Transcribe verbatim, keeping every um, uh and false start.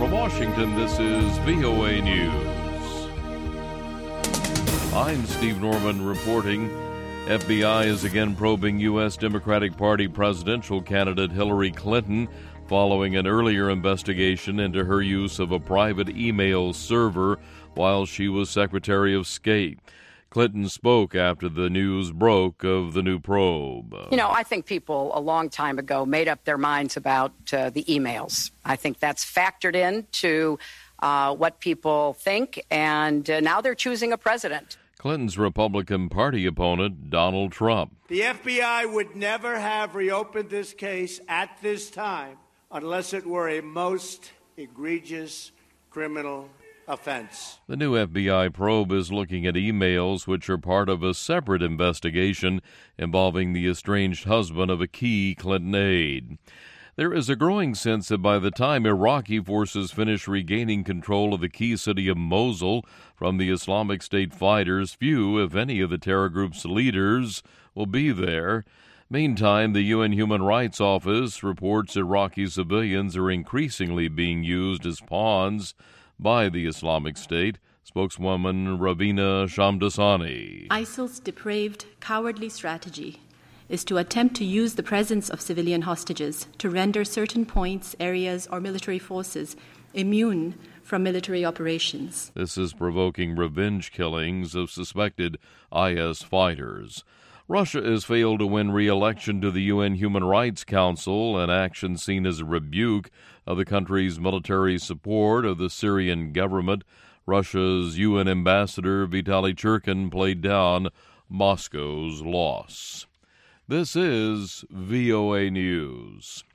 From Washington, this is V O A News. I'm Steve Norman reporting. F B I is again probing U S Democratic Party presidential candidate Hillary Clinton following an earlier investigation into her use of a private email server while she was Secretary of State. Clinton spoke after the news broke of the new probe. You know, I think people a long time ago made up their minds about uh, the emails. I think that's factored into uh, what people think, and uh, now they're choosing a president. Clinton's Republican Party opponent, Donald Trump. The F B I would never have reopened this case at this time unless it were a most egregious criminal offense. The new F B I probe is looking at emails which are part of a separate investigation involving the estranged husband of a key Clinton aide. There is a growing sense that by the time Iraqi forces finish regaining control of the key city of Mosul from the Islamic State fighters, few, if any, of the terror group's leaders will be there. Meantime, the U N Human Rights Office reports Iraqi civilians are increasingly being used as pawns by the Islamic State. Spokeswoman Ravina Shamdasani. ISIL's depraved, cowardly strategy is to attempt to use the presence of civilian hostages to render certain points, areas, or military forces immune from military operations. This is provoking revenge killings of suspected I S fighters. Russia has failed to win re-election to the U N Human Rights Council, an action seen as a rebuke of the country's military support of the Syrian government. Russia's U N ambassador Vitaly Churkin played down Moscow's loss. This is V O A News.